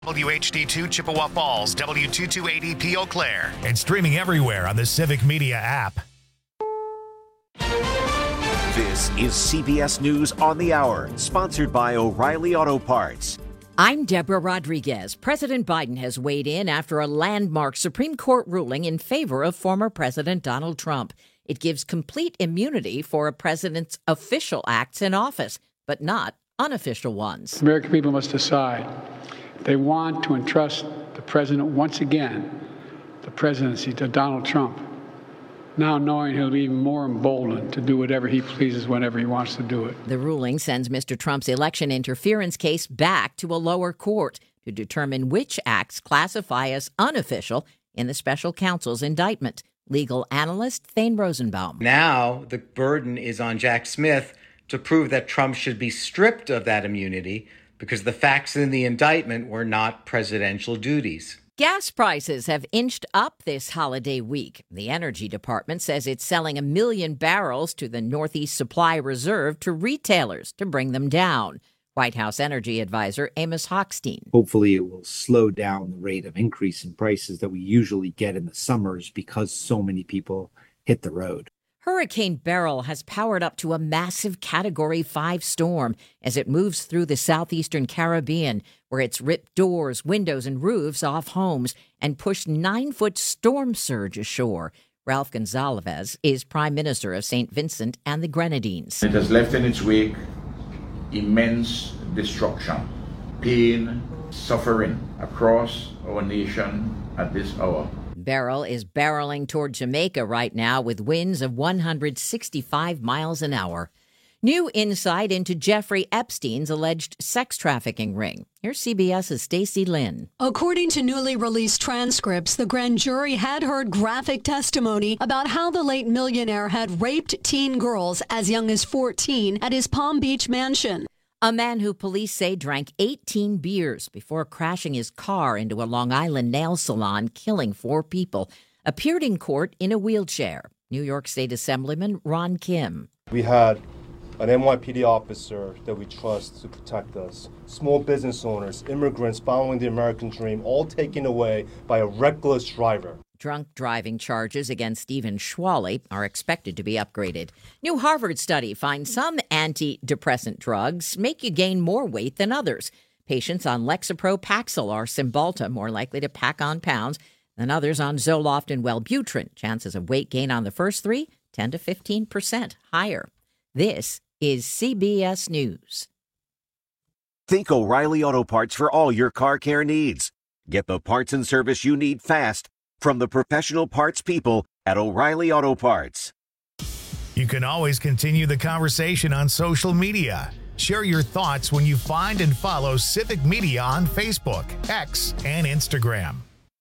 WHD2 Chippewa Falls, W228EP Eau Claire, and streaming everywhere on the Civic Media app. This is CBS News on the Hour, sponsored by O'Reilly Auto Parts. I'm Deborah Rodriguez. President Biden has weighed in after a landmark Supreme Court ruling in favor of former President Donald Trump. It gives complete immunity for a president's official acts in office, but not unofficial ones. American people must decide. They want to entrust the president once again, the presidency, to Donald Trump, now knowing he'll be even more emboldened to do whatever he pleases whenever he wants to do it. The ruling sends Mr. Trump's election interference case back to a lower court to determine which acts classify as unofficial in the special counsel's indictment. Legal analyst Thane Rosenbaum. Now the burden is on Jack Smith to prove that Trump should be stripped of that immunity because the facts in the indictment were not presidential duties. Gas prices have inched up this holiday week. The Energy Department says it's selling 1 million barrels to the Northeast Supply Reserve to retailers to bring them down. White House Energy Advisor Amos Hochstein. Hopefully it will slow down the rate of increase in prices that we usually get in the summers because so many people hit the road. Hurricane Beryl has powered up to a massive Category 5 storm as it moves through the southeastern Caribbean, where it's ripped doors, windows, and roofs off homes and pushed 9-foot storm surge ashore. Ralph Gonzalez is Prime Minister of St. Vincent and the Grenadines. It has left in its wake immense destruction, pain, suffering across our nation at this hour. Beryl is barreling toward Jamaica right now with winds of 165 miles an hour. New insight into Jeffrey Epstein's alleged sex trafficking ring. Here's CBS's Stacey Lynn. According to newly released transcripts, the grand jury had heard graphic testimony about how the late millionaire had raped teen girls as young as 14 at his Palm Beach mansion. A man who police say drank 18 beers before crashing his car into a Long Island nail salon, killing 4 people, appeared in court in a wheelchair. New York State Assemblyman Ron Kim. We had an NYPD officer that we trust to protect us. Small business owners, immigrants following the American dream, all taken away by a reckless driver. Drunk driving charges against Stephen Schwally are expected to be upgraded. New Harvard study finds some antidepressant drugs make you gain more weight than others. Patients on Lexapro, Paxil, or Cymbalta more likely to pack on pounds than others on Zoloft and Wellbutrin. Chances of weight gain on the first 3, 10 to 15% higher. This is CBS News. Think O'Reilly Auto Parts for all your car care needs. Get the parts and service you need fast from the professional parts people at O'Reilly Auto Parts. You can always continue the conversation on social media. Share your thoughts when you find and follow Civic Media on Facebook, X, and Instagram.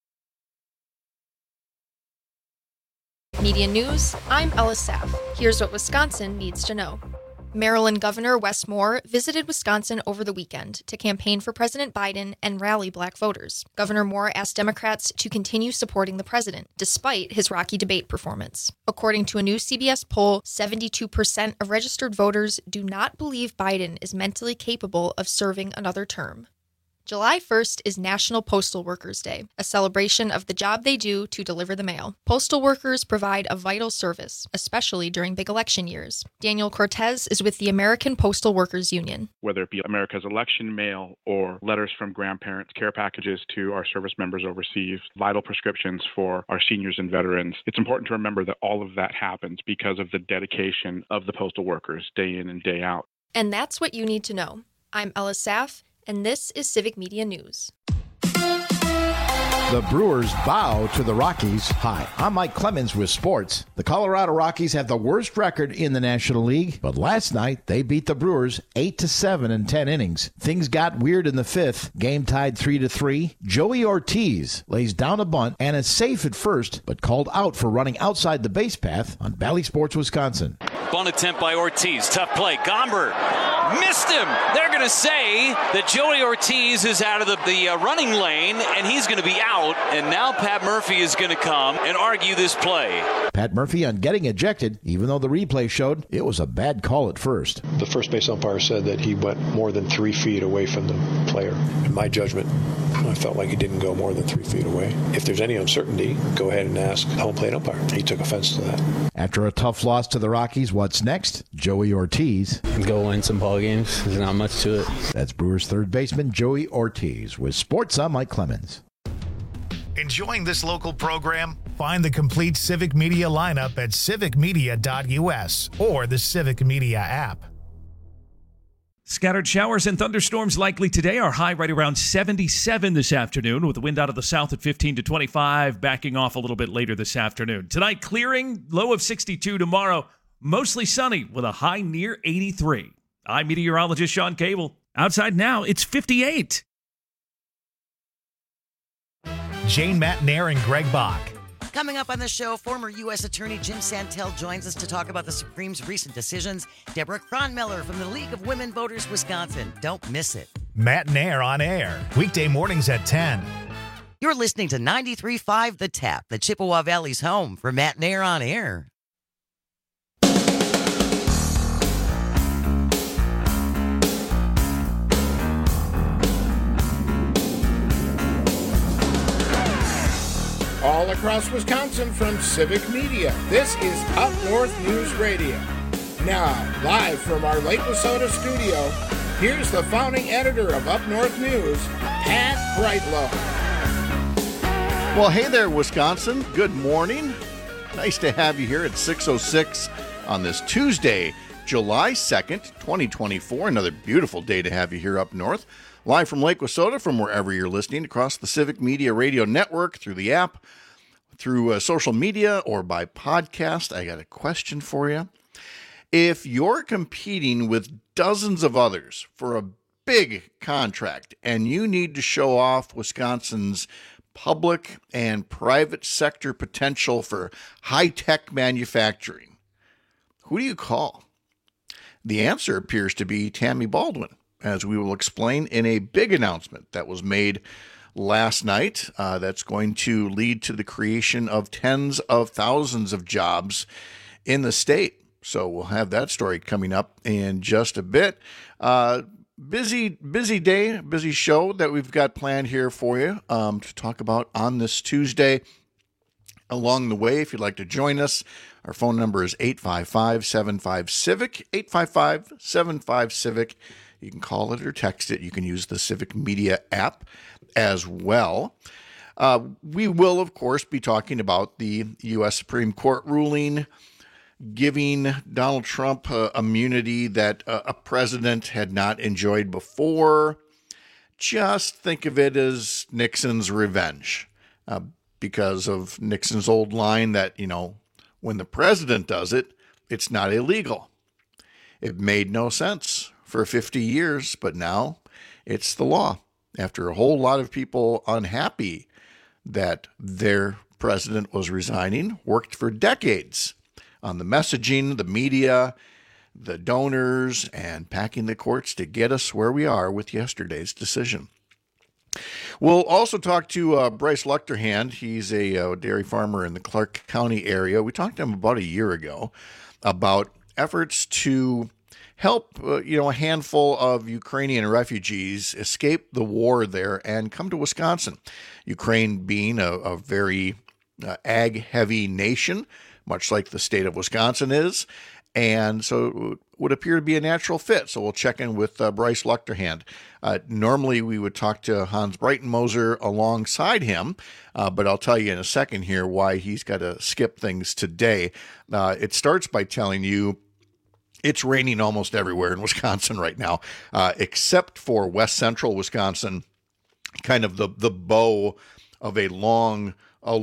Media News, I'm Ella Saff. Here's what Wisconsin needs to know. Maryland Governor Wes Moore visited Wisconsin over the weekend to campaign for President Biden and rally black voters. Governor Moore asked Democrats to continue supporting the president, despite his rocky debate performance. According to a new CBS poll, 72% of registered voters do not believe Biden is mentally capable of serving another term. July 1st is National Postal Workers Day, a celebration of the job they do to deliver the mail. Postal workers provide a vital service, especially during big election years. Daniel Cortez is with the American Postal Workers Union. Whether it be America's election mail or letters from grandparents, care packages to our service members overseas, vital prescriptions for our seniors and veterans, it's important to remember that all of that happens because of the dedication of the postal workers day in and day out. And that's what you need to know. I'm Ella Saff, and this is Civic Media News. The Brewers bow to the Rockies. Hi, I'm Mike Clemens with sports. The Colorado Rockies have the worst record in the National League, but last night they beat the Brewers 8-7 in 10 innings. Things got weird in the 5th. Game tied 3-3. Joey Ortiz lays down a bunt and is safe at first, but called out for running outside the base path on Bally Sports, Wisconsin. Bunt attempt by Ortiz. Tough play. Gomber missed him. They're going to say that Joey Ortiz is out of the running lane, and he's going to be out. And now Pat Murphy is going to come and argue this play. Pat Murphy on getting ejected, even though the replay showed it was a bad call at first. The first base umpire said that he went more than 3 feet away from the player. In my judgment, I felt like he didn't go more than 3 feet away. If there's any uncertainty, go ahead and ask home plate umpire. He took offense to that. After a tough loss to the Rockies, what's next? Joey Ortiz. Go win some ball games. There's not much to it. That's Brewers third baseman Joey Ortiz. With Sports, I'm Mike Clemens. Enjoying this local program? Find the complete Civic Media lineup at civicmedia.us or the Civic Media app. Scattered showers and thunderstorms likely today. Our high right around 77 this afternoon, with the wind out of the south at 15 to 25, backing off a little bit later this afternoon. Tonight, clearing, low of 62 tomorrow. Mostly sunny with a high near 83. I'm meteorologist Sean Cable. Outside now, it's 58. Jane Matnair and Greg Bach. Coming up on the show, former U.S. Attorney Jim Santel joins us to talk about the Supreme's recent decisions. Deborah Cronmiller from the League of Women Voters Wisconsin. Don't miss it. Matnair on air, weekday mornings at 10. You're listening to 93.5 The Tap, the Chippewa Valley's home for Matnair on air. All across Wisconsin from Civic Media, this is Up North News Radio. Now, live from our Lake Wissota studio, here's the founding editor of Up North News, Pat Brightlow. Well, hey there, Wisconsin. Good morning. Nice to have you here at 6:06 on this Tuesday, July 2nd, 2024. Another beautiful day to have you here up north. Live from Lake Wissota, from wherever you're listening, across the Civic Media Radio Network, through the app, through social media, or by podcast. I got a question for you. If you're competing with dozens of others for a big contract and you need to show off Wisconsin's public and private sector potential for high-tech manufacturing, who do you call? The answer appears to be Tammy Baldwin, as we will explain in a big announcement that was made last night. That's going to lead to the creation of tens of thousands of jobs in the state. So we'll have that story coming up in just a bit. Busy day, busy show that we've got planned here for you to talk about on this Tuesday. Along the way, if you'd like to join us, our phone number is 855-75-CIVIC, 855-75-CIVIC. You can call it or text it. You can use the Civic Media app as well. We will, of course, be talking about the U.S. Supreme Court ruling giving Donald Trump immunity that a president had not enjoyed before. Just think of it as Nixon's revenge, because of Nixon's old line that, when the president does it, it's not illegal. It made no sense for 50 years, but now it's the law. After a whole lot of people unhappy that their president was resigning, worked for decades on the messaging, the media, the donors, and packing the courts to get us where we are with yesterday's decision. We'll also talk to Bryce Luchterhand. He's a dairy farmer in the Clark County area. We talked to him about a year ago about efforts to help a handful of Ukrainian refugees escape the war there and come to Wisconsin. Ukraine being a very ag-heavy nation, much like the state of Wisconsin is, and so it would appear to be a natural fit. So we'll check in with Bryce Luchterhand. Normally we would talk to Hans Breitenmoser alongside him, but I'll tell you in a second here why he's got to skip things today. It starts by telling you it's raining almost everywhere in Wisconsin right now, except for west central Wisconsin, kind of the bow of a long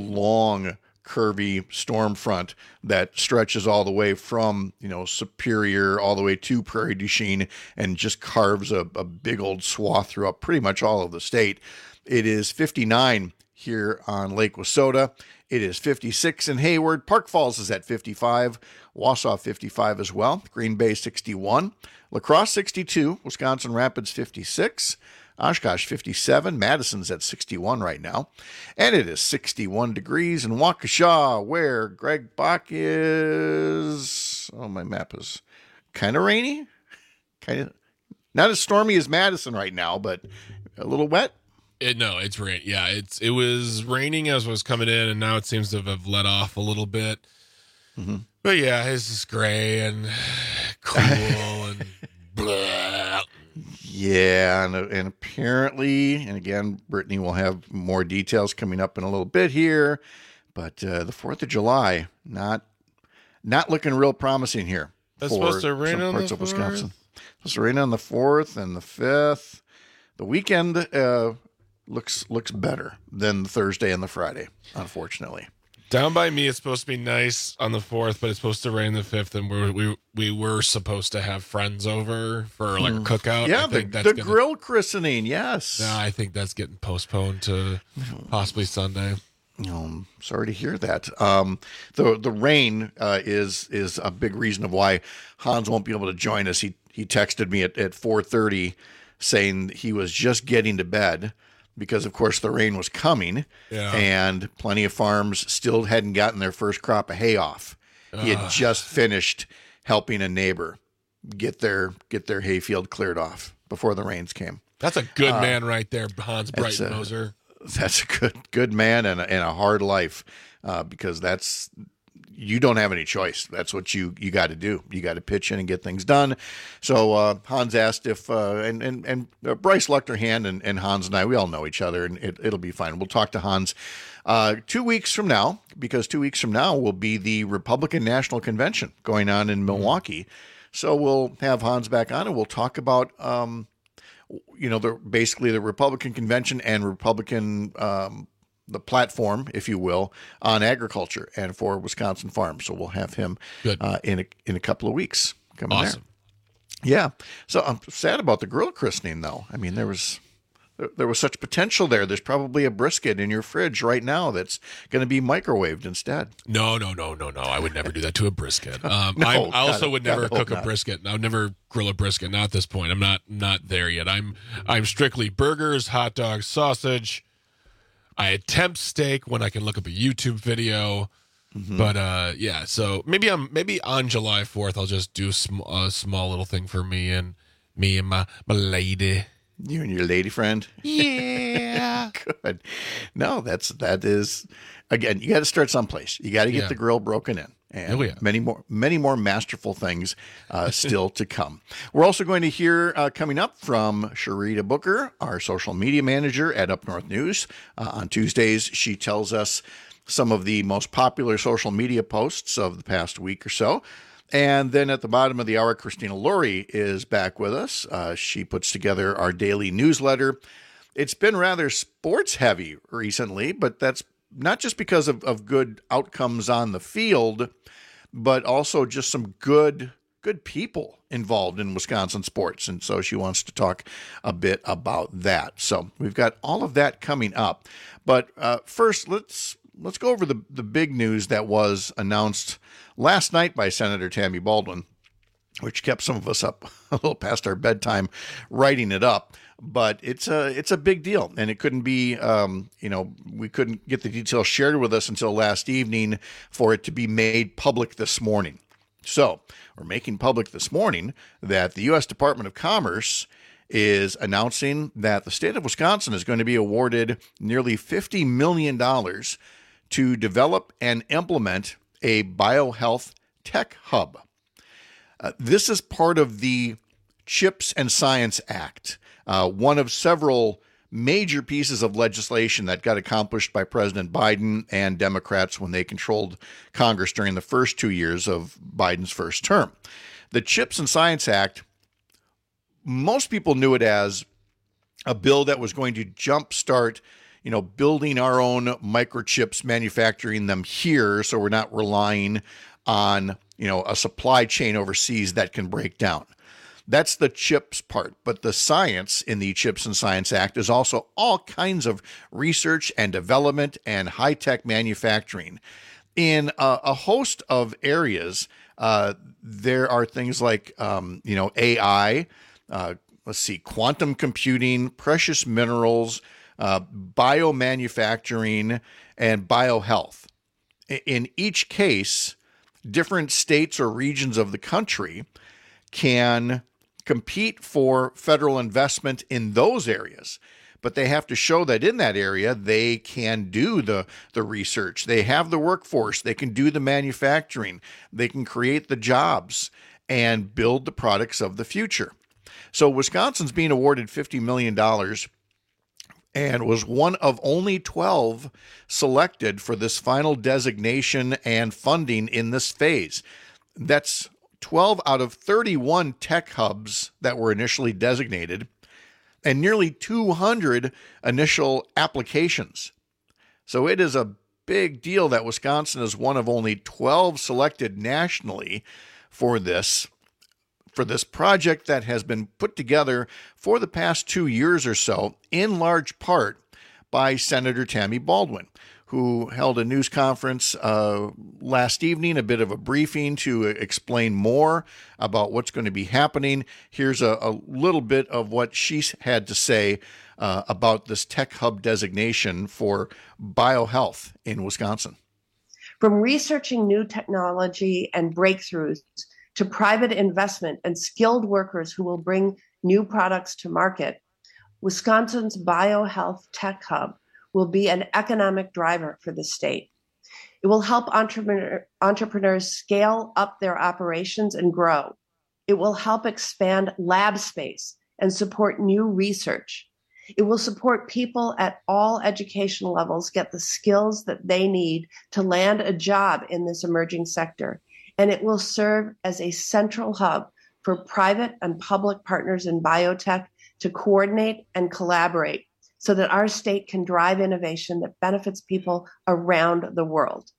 curvy storm front that stretches all the way from, Superior all the way to Prairie du Chien and just carves a big old swath throughout pretty much all of the state. It is 59 here on Lake Wissota. It is 56 in Hayward. Park Falls is at 55. Wausau 55 as well. Green Bay 61. La Crosse 62. Wisconsin Rapids 56. Oshkosh 57. Madison's at 61 right now. And it is 61 degrees in Waukesha, where Greg Bach is. Oh, my map is kind of rainy. Kind of not as stormy as Madison right now, but a little wet. It's rain. Yeah, it was raining as it was coming in, and now it seems to have let off a little bit. Mm-hmm. But yeah, it's just gray and cool and blah. Yeah, and apparently, and again, Brittany will have more details coming up in a little bit here, but the 4th of July, not looking real promising here. It's supposed to rain on the 4th? Wisconsin. Supposed to rain on the 4th and the 5th. The weekend looks better than the Thursday and the Friday, unfortunately. Down by me, it's supposed to be nice on the 4th, but it's supposed to rain the 5th, and we were supposed to have friends over for like a cookout. Yeah, the grill christening, yes. No, I think that's getting postponed to possibly Sunday. Sorry to hear that. The rain is a big reason of why Hans won't be able to join us. He texted me at 4:30 saying he was just getting to bed because, of course, the rain was coming, and plenty of farms still hadn't gotten their first crop of hay off. He had just finished helping a neighbor get their hayfield cleared off before the rains came. That's a good man right there, Hans Breitenmoser. That's a good man and a hard life, because you don't have any choice. That's what you got to do. You got to pitch in and get things done. So Hans asked if and Bryce Luchterhand and Hans and I, we all know each other, and it'll be fine. We'll talk to Hans 2 weeks from now, because 2 weeks from now will be the Republican National Convention going on in Milwaukee. So we'll have Hans back on, and we'll talk about basically the Republican convention and Republican the platform, if you will, on agriculture and for Wisconsin farms. So we'll have him in a couple of weeks coming there. Yeah. So I'm sad about the grill christening, though. I mean, there was such potential there. There's probably a brisket in your fridge right now that's going to be microwaved instead. No. I would never do that to a brisket. I also would never cook a brisket. I would never grill a brisket. Not at this point. I'm not there yet. I'm strictly burgers, hot dogs, sausage. I attempt steak when I can look up a YouTube video. Mm-hmm. But yeah, so maybe on July 4th I'll just do a small little thing for me and my lady. You and your lady friend? Yeah. Good. No, that is, again, you got to start someplace. You got to get the grill broken in. And many more masterful things still to come. We're also going to hear coming up from Sharita Booker, our social media manager at Up North News. On Tuesdays, she tells us some of the most popular social media posts of the past week or so. And then at the bottom of the hour, Christina Laurie is back with us. She puts together our daily newsletter. It's been rather sports heavy recently, but that's not just because of good outcomes on the field, but also just some good people involved in Wisconsin sports. And so she wants to talk a bit about that. So we've got all of that coming up. But first, let's go over the big news that was announced last night by Senator Tammy Baldwin, which kept some of us up a little past our bedtime writing it up. But it's a big deal, and it couldn't be, we couldn't get the details shared with us until last evening for it to be made public this morning. So we're making public this morning that the U.S. Department of Commerce is announcing that the state of Wisconsin is going to be awarded nearly $50 million to develop and implement a biohealth tech hub. This is part of the CHIPS and Science Act, one of several major pieces of legislation that got accomplished by President Biden and Democrats when they controlled Congress during the first 2 years of Biden's first term. The CHIPS and Science Act, most people knew it as a bill that was going to jumpstart, building our own microchips, manufacturing them here, so we're not relying on, a supply chain overseas that can break down. That's the CHIPS part, but the science in the CHIPS and Science Act is also all kinds of research and development and high-tech manufacturing. In a host of areas, there are things like, AI, quantum computing, precious minerals, biomanufacturing, and biohealth. In each case, different states or regions of the country can compete for federal investment in those areas. but they have to show that in that area they can do the research. They have the workforce. They can do the manufacturing. They can create the jobs and build the products of the future. So Wisconsin's being awarded $50 million and was one of only 12 selected for this final designation and funding in this phase. That's 12 out of 31 tech hubs that were initially designated, and nearly 200 initial applications. So it is a big deal that Wisconsin is one of only 12 selected nationally for this project that has been put together for the past 2 years or so, in large part by Senator Tammy Baldwin, who held a news conference last evening, a bit of a briefing to explain more about what's going to be happening. Here's a little bit of what she had to say about this tech hub designation for biohealth in Wisconsin. From researching new technology and breakthroughs to private investment and skilled workers who will bring new products to market, Wisconsin's biohealth tech hub will be an economic driver for the state. It will help entrepreneurs scale up their operations and grow. It will help expand lab space and support new research. It will support people at all education levels get the skills that they need to land a job in this emerging sector. And it will serve as a central hub for private and public partners in biotech to coordinate and collaborate so that our state can drive innovation that benefits people around the world.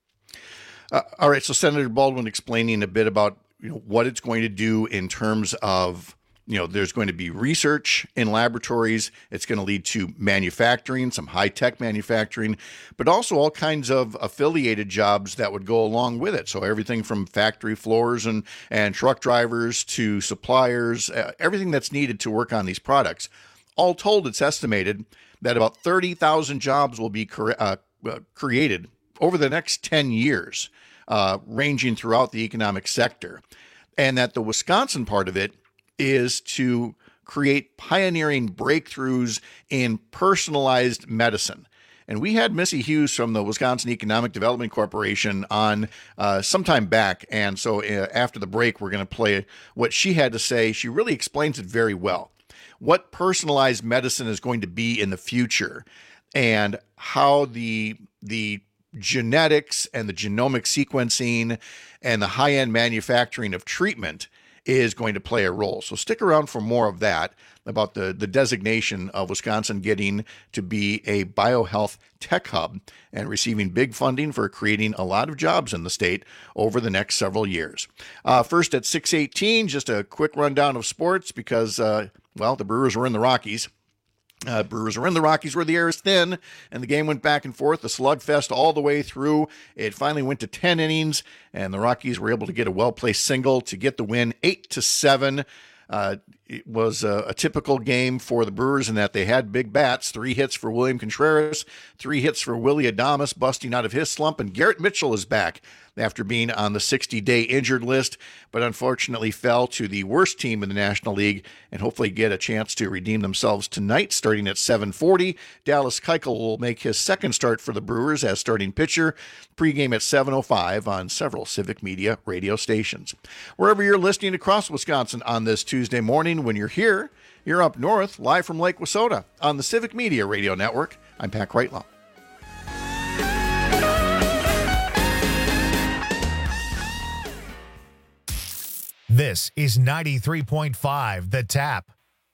All right, so Senator Baldwin explaining a bit about what it's going to do in terms of, there's going to be research in laboratories. It's going to lead to manufacturing, some high-tech manufacturing, but also all kinds of affiliated jobs that would go along with it. So everything from factory floors and truck drivers to suppliers, everything that's needed to work on these products. All told, it's estimated that about 30,000 jobs will be created over the next 10 years, ranging throughout the economic sector. And that the Wisconsin part of it is to create pioneering breakthroughs in personalized medicine. And we had Missy Hughes from the Wisconsin Economic Development Corporation on some time back. And so after the break, we're going to play what she had to say. She really explains it very well. What personalized medicine is going to be in the future and how the genetics and the genomic sequencing and the high-end manufacturing of treatment is going to play a role. So stick around for more of that, about the designation of Wisconsin getting to be a biohealth tech hub and receiving big funding for creating a lot of jobs in the state over the next several years. First at 6:18, just a quick rundown of sports because, the Brewers were in the Rockies. Brewers are in the Rockies where the air is thin, and the game went back and forth, the slugfest all the way through. It finally went to 10 innings, and the Rockies were able to get a well-placed single to get the win 8-7. It was a typical game for the Brewers in that they had big bats, 3 hits for William Contreras, 3 hits for Willie Adames busting out of his slump, and Garrett Mitchell is back after being on the 60-day injured list, but unfortunately fell to the worst team in the National League and hopefully get a chance to redeem themselves tonight starting at 7:40. Dallas Keuchel will make his second start for the Brewers as starting pitcher. Pregame at 7:05 on several Civic Media radio stations. Wherever you're listening across Wisconsin on this Tuesday morning, when you're here, you're up north, live from Lake Wissota on the Civic Media Radio Network. I'm Pat Kreitlow. This is 93.5 The Tap.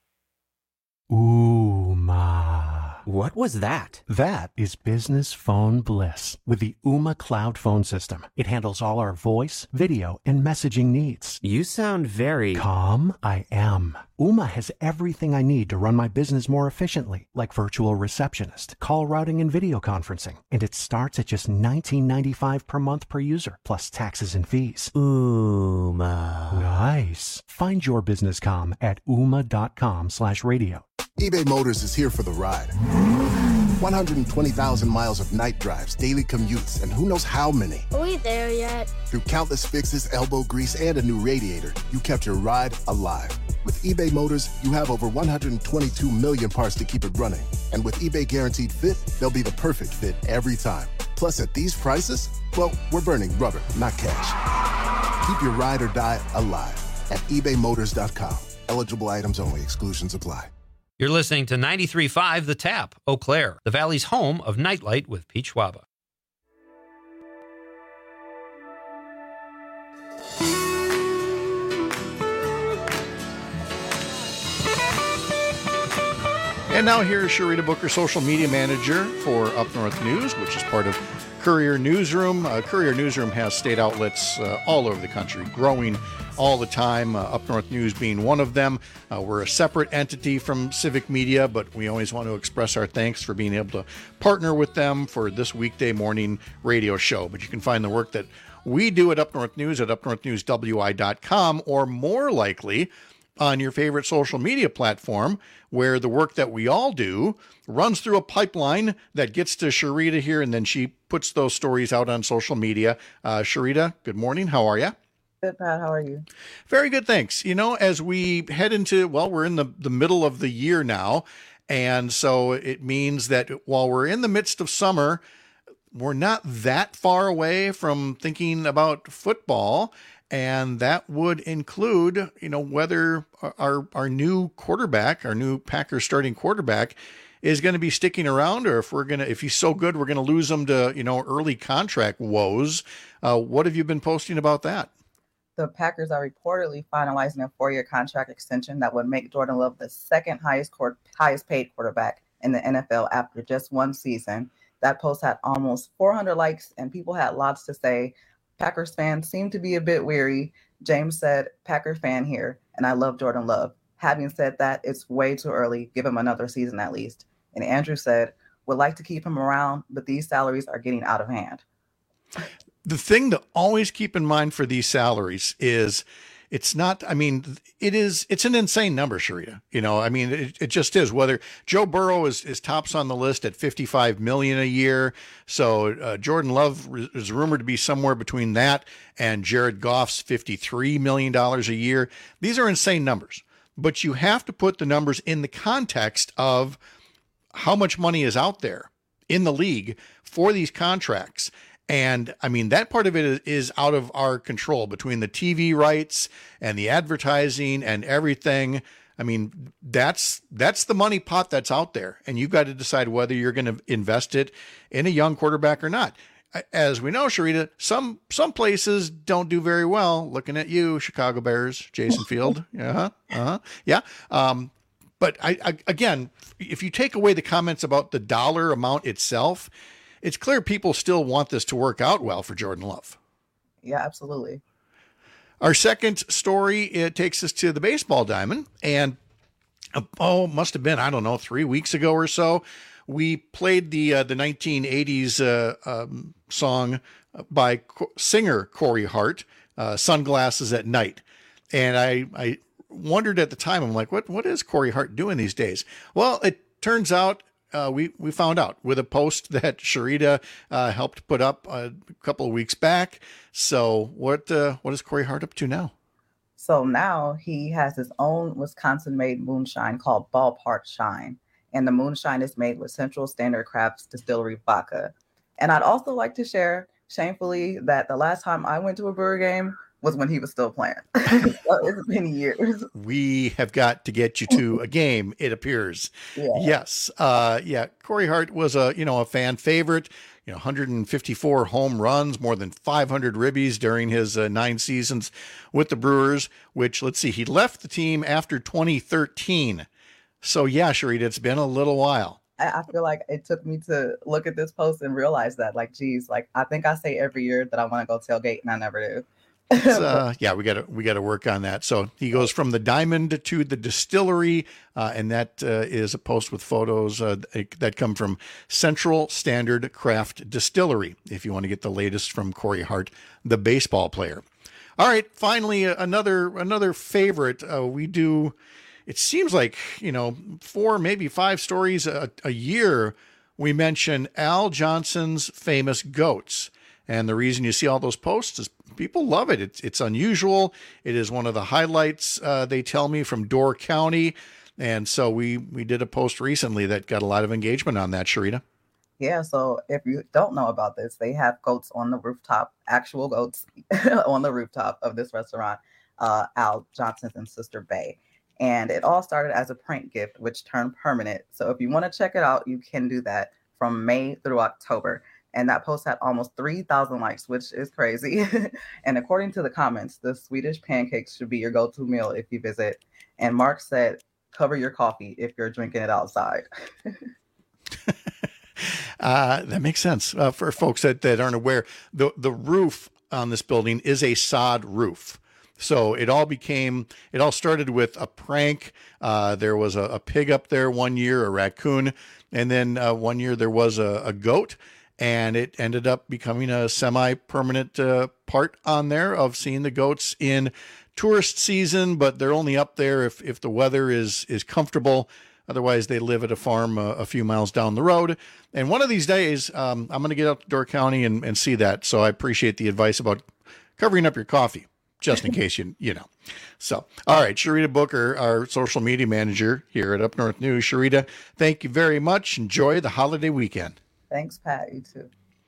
Ooma. What was that? That is business phone bliss with the Ooma Cloud Phone System. It handles all our voice, video, and messaging needs. You sound very calm. I am. Ooma has everything I need to run my business more efficiently, like virtual receptionist, call routing, and video conferencing. And it starts at just $19.95 per month per user, plus taxes and fees. Ooma. Nice. Find your business comm at ooma.com/radio. eBay Motors is here for the ride. 120,000 miles of night drives, daily commutes, and who knows how many. Are we there yet? Through countless fixes, elbow grease, and a new radiator, you kept your ride alive. With eBay Motors, you have over 122 million parts to keep it running. And with eBay Guaranteed Fit, they'll be the perfect fit every time. Plus, at these prices, well, we're burning rubber, not cash. Keep your ride or die alive at ebaymotors.com. Eligible items only. Exclusions apply. You're listening to 93.5 The Tap, Eau Claire, the Valley's home of Nightlight with Pete Schwaba. And now here's Sharita Booker, social media manager for Up North News, which is part of Courier Newsroom. Courier Newsroom has state outlets all over the country, growing all the time, Up North News being one of them. We're a separate entity from Civic Media, but we always want to express our thanks for being able to partner with them for this weekday morning radio show. But you can find the work that we do at Up North News at upnorthnewswi.com, or more likely on your favorite social media platform, where the work that we all do runs through a pipeline that gets to Sharita here, and then she puts those stories out on social media. Sharita, good morning. How are you? Good, Pat. How are you? Very good, thanks. You know, as we head into, well, we're in the middle of the year now, and so it means that while we're in the midst of summer, we're not that far away from thinking about football. And that would include, you know, whether our new quarterback, our new Packers starting quarterback, is going to be sticking around, or if he's so good, we're going to lose him to, you know, early contract woes. What have you been posting about that? The Packers are reportedly finalizing a 4-year contract extension that would make Jordan Love the second highest paid quarterback in the NFL after just one season. That post had almost 400 likes, and people had lots to say. Packers fans seem to be a bit weary. James said, Packer fan here, and I love Jordan Love. Having said that, it's way too early. Give him another season at least. And Andrew said, would like to keep him around, but these salaries are getting out of hand. The thing to always keep in mind for these salaries is it's not, I mean, it's an insane number, Sharita. You know, I mean, it just is. Whether Joe Burrow is tops on the list at $55 million a year. So Jordan Love is rumored to be somewhere between that and Jared Goff's $53 million a year. These are insane numbers, but you have to put the numbers in the context of how much money is out there in the league for these contracts. And I mean, that part of it is out of our control, between the TV rights and the advertising and everything. I mean, that's the money pot that's out there, and you've got to decide whether you're going to invest it in a young quarterback or not. As we know, Sharita, some places don't do very well. Looking at you, Chicago Bears, Jason Field. Yeah. But I again, if you take away the comments about the dollar amount itself, it's clear people still want this to work out well for Jordan Love. Yeah, absolutely. Our second story, it takes us to the baseball diamond. And, must have been, 3 weeks ago or so, we played the 1980s song by singer Corey Hart, Sunglasses at Night. And I wondered at the time, I'm like, what is Corey Hart doing these days? Well, it turns out, we found out with a post that Sharita helped put up a couple of weeks back. So what is Corey Hart up to now? So now he has his own Wisconsin-made moonshine called Ballpark Shine. And the moonshine is made with Central Standard Crafts Distillery vodka. And I'd also like to share, shamefully, that the last time I went to a Brewer game was when he was still playing. So it's been years. We have got to get you to a game, it appears. Yeah. Yes. Corey Hart was a fan favorite, 154 home runs, more than 500 ribbies during his 9 seasons with the Brewers, which, let's see, he left the team after 2013. So yeah, Sharita, it's been a little while. I feel like it took me to look at this post and realize that, I think I say every year that I want to go tailgate and I never do. We got to work on that. So he goes from the diamond to the distillery, and that is a post with photos that come from Central Standard Craft Distillery, if you want to get the latest from Corey Hart, the baseball player. All right, finally, another favorite. We do, it seems like, 4, maybe 5 stories a year. We mention Al Johnson's famous goats. And the reason you see all those posts is people love it. It's unusual. It is one of the highlights, they tell me, from Door County. And so we did a post recently that got a lot of engagement on that, Sharita. Yeah, so if you don't know about this, they have goats on the rooftop, actual goats on the rooftop of this restaurant, Al Johnson's in Sister Bay. And it all started as a prank gift, which turned permanent. So if you want to check it out, you can do that from May through October. And that post had almost 3,000 likes, which is crazy. And according to the comments, the Swedish pancakes should be your go-to meal if you visit. And Mark said, cover your coffee if you're drinking it outside. That makes sense. For folks that aren't aware, the roof on this building is a sod roof. So it all started with a prank. There was a pig up there one year, a raccoon, and then one year there was a goat, and it ended up becoming a semi-permanent part on there of seeing the goats in tourist season, but they're only up there if the weather is comfortable. Otherwise, they live at a farm a few miles down the road. And one of these days, I'm going to get out to Door County and see that. So I appreciate the advice about covering up your coffee, just in case you know. So, all right, Sharita Booker, our social media manager here at Up North News. Sharita, thank you very much. Enjoy the holiday weekend. Thanks, Pat. You too.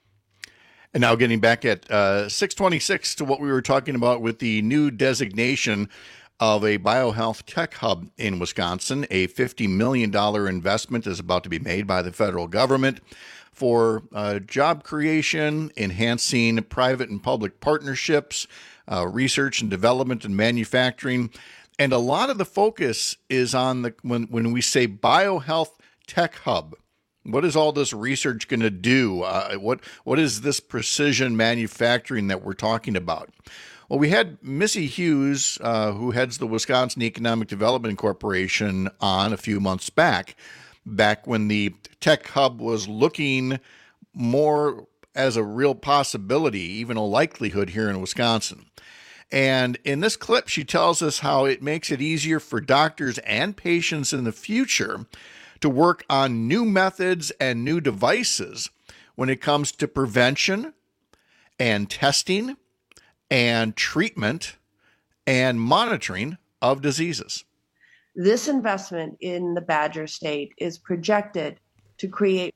And now getting back at 626 to what we were talking about with the new designation of a biohealth tech hub in Wisconsin. A $50 million investment is about to be made by the federal government for job creation, enhancing private and public partnerships, research and development and manufacturing. And a lot of the focus is on when we say biohealth tech hub. What is all this research going to do? What is this precision manufacturing that we're talking about? Well, we had Missy Hughes, who heads the Wisconsin Economic Development Corporation, on a few months back when the tech hub was looking more as a real possibility, even a likelihood here in Wisconsin. And in this clip, she tells us how it makes it easier for doctors and patients in the future to work on new methods and new devices when it comes to prevention and testing and treatment and monitoring of diseases. This investment in the Badger State is projected to create.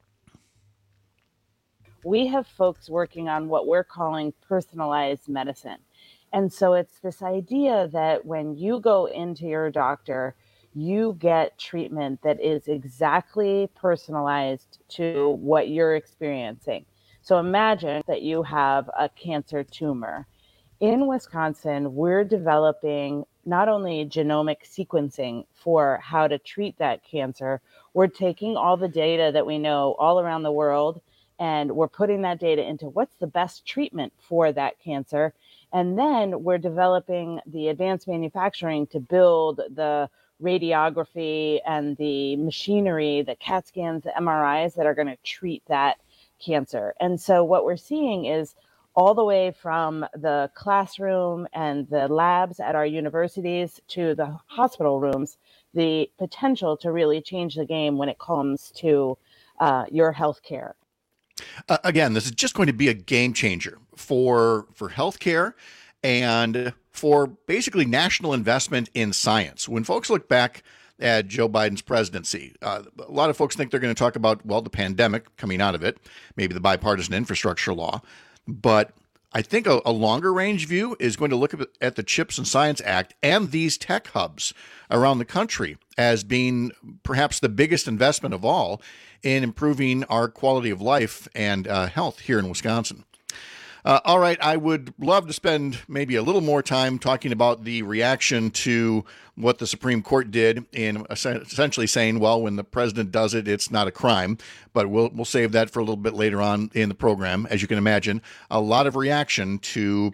We have folks working on what we're calling personalized medicine. And so it's this idea that when you go into your doctor, you get treatment that is exactly personalized to what you're experiencing. So imagine that you have a cancer tumor. In Wisconsin, we're developing not only genomic sequencing for how to treat that cancer, we're taking all the data that we know all around the world, and we're putting that data into what's the best treatment for that cancer. And then we're developing the advanced manufacturing to build the radiography and the machinery, the CAT scans, the MRIs that are going to treat that cancer. And so what we're seeing is all the way from the classroom and the labs at our universities to the hospital rooms, the potential to really change the game when it comes to your healthcare. Again, this is just going to be a game changer for healthcare and for basically national investment in science. When folks look back at Joe Biden's presidency, a lot of folks think they're going to talk about, well, the pandemic coming out of it, maybe the bipartisan infrastructure law. But I think a longer range view is going to look at the CHIPS and Science Act and these tech hubs around the country as being perhaps the biggest investment of all in improving our quality of life and health here in Wisconsin. All right, I would love to spend maybe a little more time talking about the reaction to what the Supreme Court did in essentially saying, well, when the president does it, it's not a crime. But we'll save that for a little bit later on in the program. As you can imagine, a lot of reaction to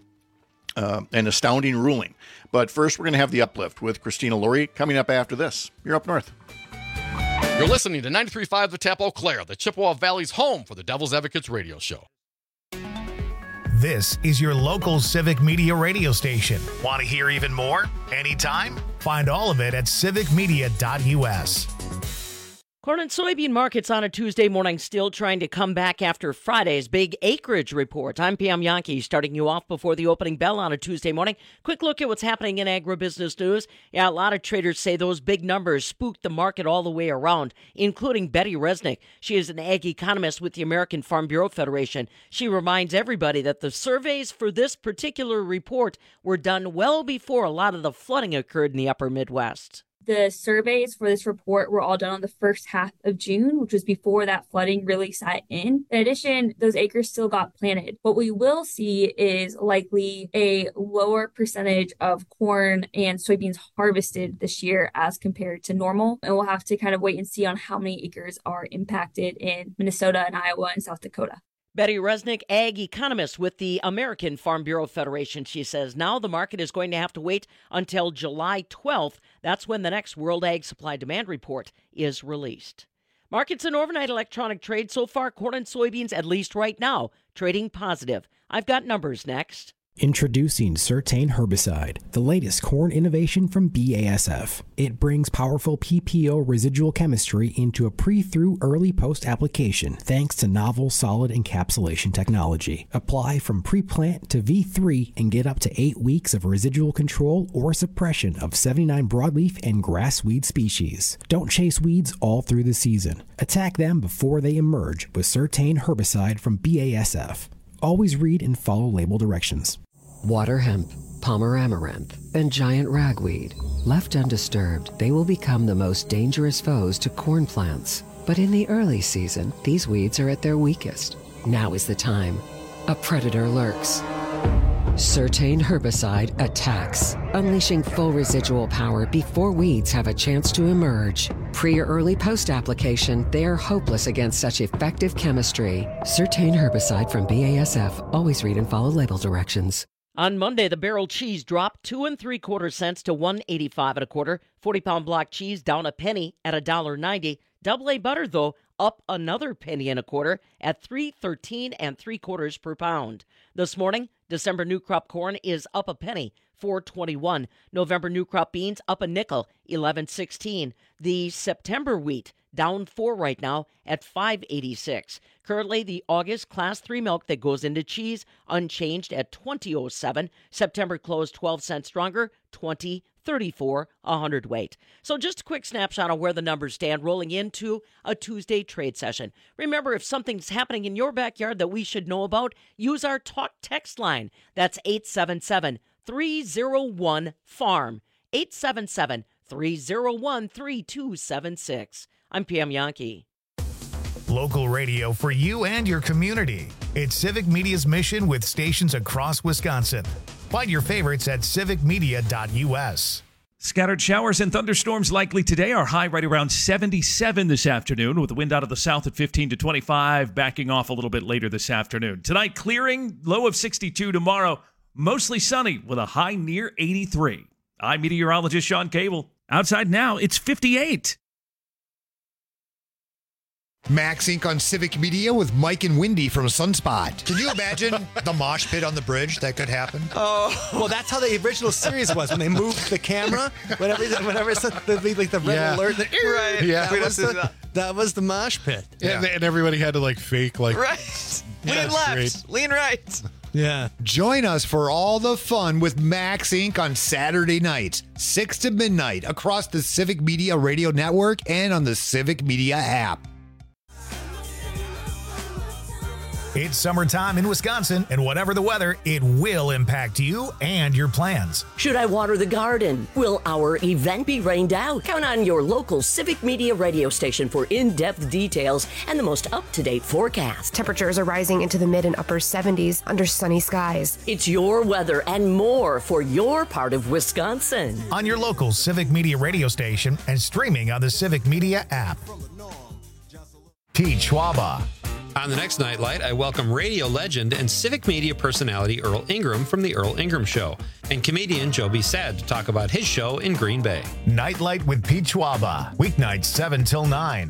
an astounding ruling. But first, we're going to have the uplift with Christina Laurie coming up after this. You're Up North. You're listening to 93.5 The Tap Eau Claire, the Chippewa Valley's home for the Devil's Advocates radio show. This is your local civic media radio station. Want to hear even more? Anytime? Find all of it at civicmedia.us. Corn and soybean markets on a Tuesday morning still trying to come back after Friday's big acreage report. I'm Pam Yankee, starting you off before the opening bell on a Tuesday morning. Quick look at what's happening in agribusiness news. Yeah, a lot of traders say those big numbers spooked the market all the way around, including Betty Resnick. She is an ag economist with the American Farm Bureau Federation. She reminds everybody that the surveys for this particular report were done well before a lot of the flooding occurred in the upper Midwest. The surveys for this report were all done on the first half of June, which was before that flooding really set in. In addition, those acres still got planted. What we will see is likely a lower percentage of corn and soybeans harvested this year as compared to normal. And we'll have to kind of wait and see on how many acres are impacted in Minnesota and Iowa and South Dakota. Betty Resnick, ag economist with the American Farm Bureau Federation, she says now the market is going to have to wait until July 12th. That's when the next World Ag Supply Demand Report is released. Markets and overnight electronic trade so far, corn and soybeans, at least right now, trading positive. I've got numbers next. Introducing Certain Herbicide, the latest corn innovation from BASF. It brings powerful PPO residual chemistry into a pre-through early post application thanks to novel solid encapsulation technology. Apply from pre-plant to V3 and get up to 8 weeks of residual control or suppression of 79 broadleaf and grass weed species. Don't chase weeds all through the season. Attack them before they emerge with Certain Herbicide from BASF. Always read and follow label directions. Water hemp, Palmer amaranth, and giant ragweed. Left undisturbed, they will become the most dangerous foes to corn plants. But in the early season, these weeds are at their weakest. Now is the time. A predator lurks. Certain Herbicide attacks, unleashing full residual power before weeds have a chance to emerge. Pre or early post application, they are hopeless against such effective chemistry. Certain Herbicide from BASF. Always read and follow label directions. On Monday, the barrel cheese dropped 2 3/4 cents to $1.85 1/4. 40-pound block cheese down a penny at $1.90. Double A butter, though, up another penny and a quarter at $3.13 3/4 per pound. This morning, December new crop corn is up a penny, $4.21. November new crop beans up a nickel, $11.16. The September wheat down 4 right now at $5.86. Currently, the August Class 3 milk that goes into cheese unchanged at $20.07. September closed 12 cents stronger, $20.34 a hundredweight. So just a quick snapshot of where the numbers stand rolling into a Tuesday trade session. Remember, if something's happening in your backyard that we should know about, use our talk text line. That's 877-301-FARM. 877-301-3276. I'm Pam Yankee. Local radio for you and your community. It's Civic Media's mission with stations across Wisconsin. Find your favorites at civicmedia.us. Scattered showers and thunderstorms likely today. Our high right around 77 this afternoon, with the wind out of the south at 15 to 25, backing off a little bit later this afternoon. Tonight, clearing, low of 62. Tomorrow, mostly sunny with a high near 83. I'm meteorologist Sean Cable. Outside now, it's 58. Max Inc. on Civic Media with Mike and Wendy from Sunspot. Can you imagine the mosh pit on the bridge that could happen? Oh, well, that's how the original series was when they moved the camera. Whenever it's like the red alert, right? Yeah, that was the mosh pit. Yeah, and everybody had to fake right. Lean left, lean right. Yeah. Join us for all the fun with Max Inc. on Saturday nights, 6 to midnight, across the Civic Media Radio Network and on the Civic Media app. It's summertime in Wisconsin, and whatever the weather, it will impact you and your plans. Should I water the garden? Will our event be rained out? Count on your local Civic Media radio station for in-depth details and the most up-to-date forecast. Temperatures are rising into the mid and upper 70s under sunny skies. It's your weather and more for your part of Wisconsin. On your local Civic Media radio station and streaming on the Civic Media app. Pete Schwaba. On the next Nightlight, I welcome radio legend and Civic Media personality Earl Ingram from The Earl Ingram Show and comedian Joby Sad to talk about his show in Green Bay. Nightlight with Pete Schwaba, weeknights 7 till 9.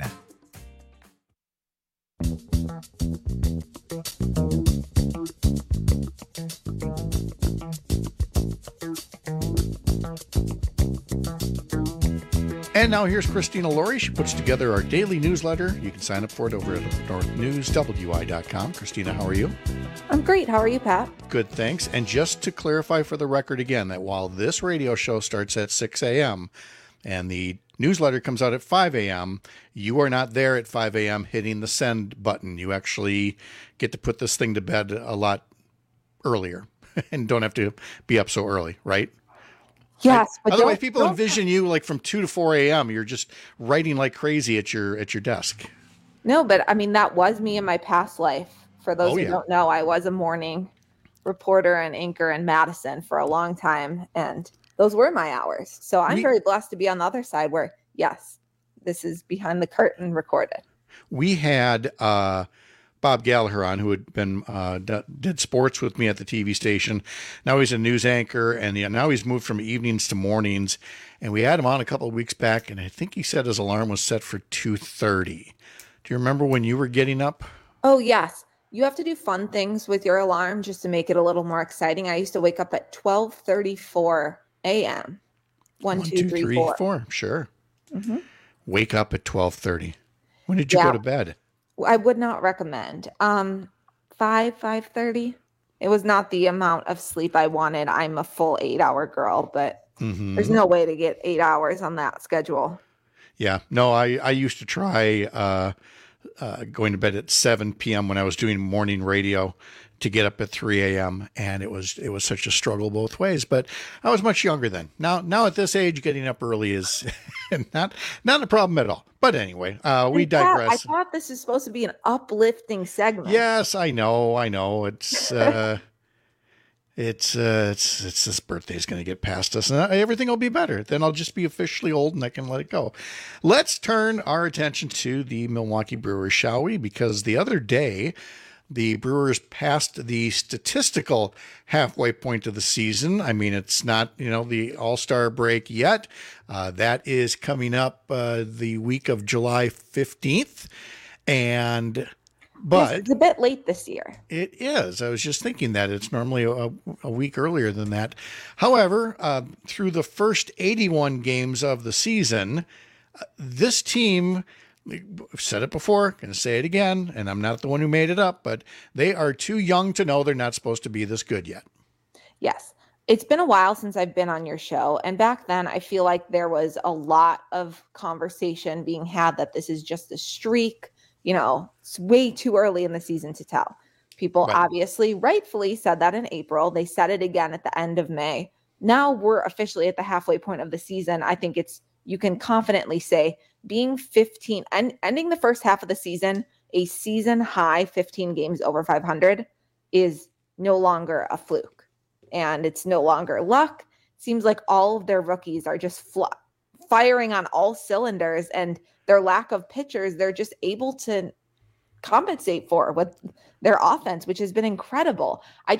And now here's Christina Laurie. She puts together our daily newsletter. You can sign up for it over at northnewswi.com. Christina, how are you? I'm great. How are you, Pat? Good, thanks. And just to clarify for the record again, that while this radio show starts at 6 a.m. and the newsletter comes out at 5 a.m., you are not there at 5 a.m. hitting the send button. You actually get to put this thing to bed a lot earlier and don't have to be up so early, right? Yes. But otherwise, people envision you like from 2 to 4 a.m. You're just writing like crazy at your desk. No, but I mean, that was me in my past life. For those who don't know, I was a morning reporter and anchor in Madison for a long time, and those were my hours. So I'm very blessed to be on the other side where, yes, this is behind the curtain recorded. We had Bob Gallagher on, who had been did sports with me at the TV station. Now he's a news anchor, and now he's moved from evenings to mornings. And we had him on a couple of weeks back, and I think he said his alarm was set for 2:30. Do you remember when you were getting up? Oh, yes. You have to do fun things with your alarm just to make it a little more exciting. I used to wake up at 12:34 a.m. 1, 2, 3, 4. Sure. Mm-hmm. Wake up at 12:30. When did you go to bed? I would not recommend. 5:30. It was not the amount of sleep I wanted. I'm a full 8-hour girl, but there's no way to get 8 hours on that schedule. Yeah. No, I used to try going to bed at 7 p.m. when I was doing morning radio to get up at 3 a.m. And it was such a struggle both ways, but I was much younger then. Now at this age, getting up early is not a problem at all. But anyway, we digress. I thought this is supposed to be an uplifting segment. Yes, I know. It's this birthday's going to get past us and everything will be better. Then I'll just be officially old and I can let it go. Let's turn our attention to the Milwaukee Brewers, shall we? Because the other day, the Brewers passed the statistical halfway point of the season. I mean, it's not, the All-Star break yet. That is coming up the week of July 15th. But yes, it's a bit late this year. It is. I was just thinking that it's normally a week earlier than that. However, through the first 81 games of the season, this team, I've said it before, going to say it again, and I'm not the one who made it up, but they are too young to know they're not supposed to be this good yet. Yes. It's been a while since I've been on your show. And back then, I feel like there was a lot of conversation being had that this is just a streak. It's way too early in the season to tell. People obviously rightfully said that in April. They said it again at the end of May. Now we're officially at the halfway point of the season. I think you can confidently say being 15 and ending the first half of the season, a season high 15 games over 500 is no longer a fluke. And it's no longer luck. Seems like all of their rookies are just firing on all cylinders, and their lack of pitchers, they're just able to compensate for with their offense, which has been incredible.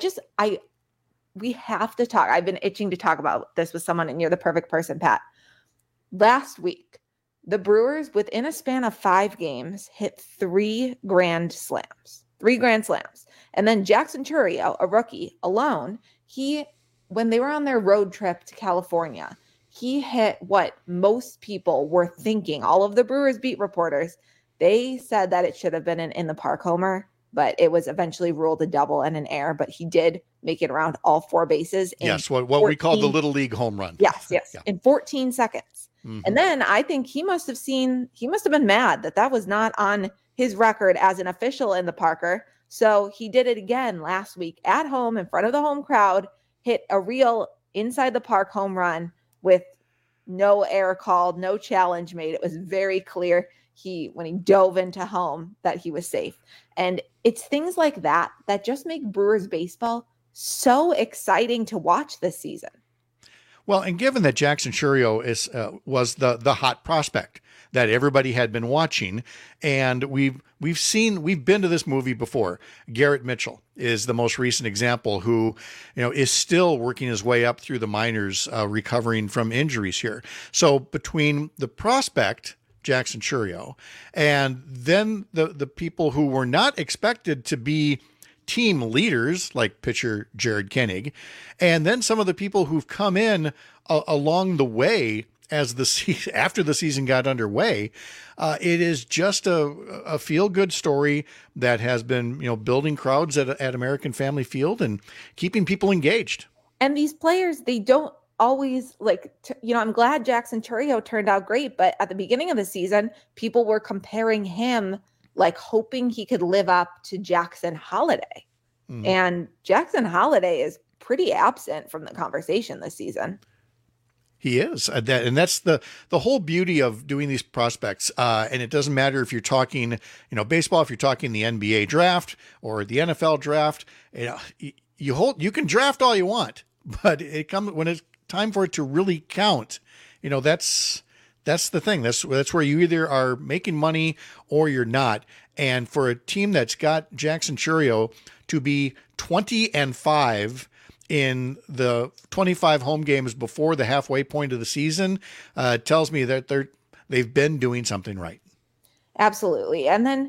We have to talk. I've been itching to talk about this with someone, and you're the perfect person, Pat. Last week, the Brewers, within a span of 5 games, hit 3 grand slams. And then Jackson Chourio, a rookie alone, when they were on their road trip to California, he hit what most people were thinking. All of the Brewers beat reporters, they said that it should have been an in the park homer, but it was eventually ruled a double and an error. But he did make it around all 4 bases. Yes, what we call the Little League home run. Yes, yeah. In 14 seconds. Mm-hmm. And then I think he must have been mad that was not on his record as an official in the Parker. So he did it again last week at home in front of the home crowd, hit a real inside the park home run with no error called, no challenge made. It was very clear when he dove into home that he was safe. And it's things like that just make Brewers baseball so exciting to watch this season. Well, and given that Jackson Chourio was the hot prospect that everybody had been watching, and we've been to this movie before. Garrett Mitchell is the most recent example, who is still working his way up through the minors, recovering from injuries here. So between the prospect Jackson Chourio and then the people who were not expected to be team leaders like pitcher Jared Koenig, and then some of the people who've come in along the way after the season got underway. It is just a feel good story that has been, building crowds at American Family Field and keeping people engaged. And these players, they don't always I'm glad Jackson Chourio turned out great, but at the beginning of the season, people were comparing him, hoping he could live up to Jackson Holliday. Mm. And Jackson Holliday is pretty absent from the conversation this season. He is. And that's the whole beauty of doing these prospects. And it doesn't matter if you're talking, baseball, if you're talking the NBA draft or the NFL draft, you can draft all you want, but when it's time for it to really count, that's the thing. That's where you either are making money or you're not. And for a team that's got Jackson Chourio to be 20-5 in the 25 home games before the halfway point of the season, tells me that they've been doing something right. Absolutely. And then